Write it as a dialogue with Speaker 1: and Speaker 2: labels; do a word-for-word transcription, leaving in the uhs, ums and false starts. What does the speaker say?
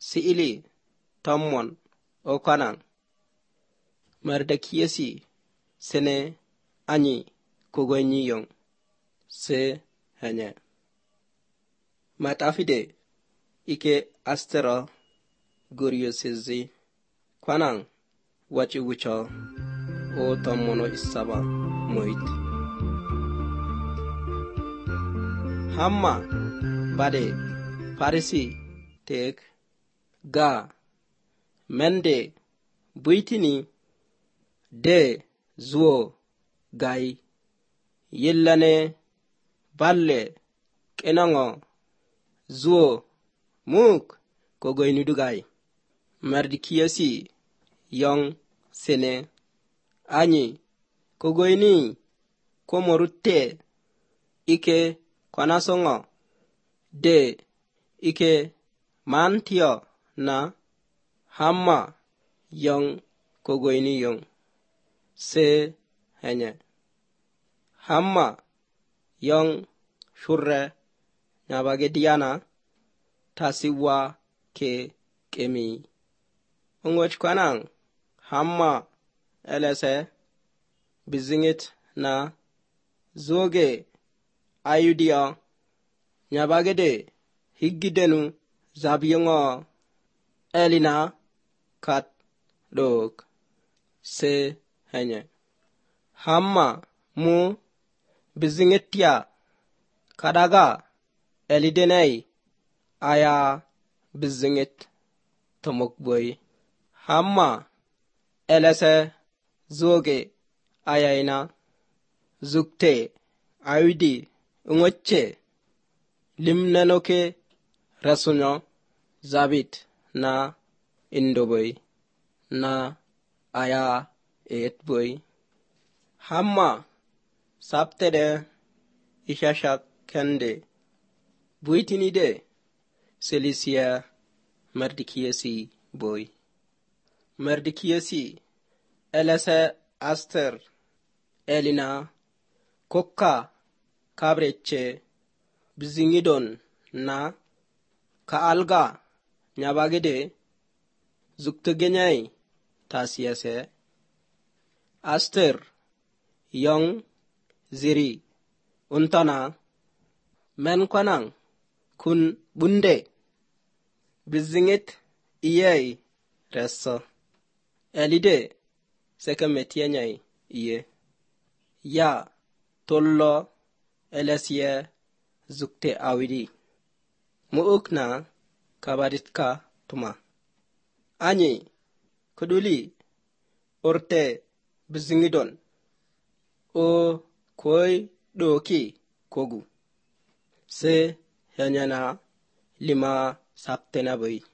Speaker 1: si'ili tommon o kanang mardakiyesi sene anyi kogoynyi yong se hanya matafide ike astero guriosezi kanang wachi wucho o tommono isaba moit hamma bade farisi tek ga mende buitini de zuo gai yellane balle kenango zuo muk kogoyni dugai mardikiyasi yong sene anyi kogoyni komorutte ike konasongo de ike mantio na hamma yong kogoyni yong se hanya hamma yong shurre nyabage diana tasiwa ke kemi ongoch kanang hamma elese bizingit na zoge ayudia nyabage de higgidenu zabiyongo elina kat dok se hanya hamma mu bizingetia kadaga elidenei aya bizinget tomok boy hamma elese zoge ayaina zukte ayudi ngoche limnanoke rasunyo zabit na indoboy na aya et boy hamma saptede ishashak kende buitini de selisia mardikiyasi boy mardikiyasi elese aster elina kokka kabreche bizingidon na ka alga nyabagede zuktegenyai tasiyase aster yong ziri untana men kwanang kun bunde bizingit iyei resso elide sekametianyai iye ya tollo elesiye zukte awidi muukna kabaditka tuma anyi kuduli orte bizingidon o koi doki kogu se hanyana lima saptena boy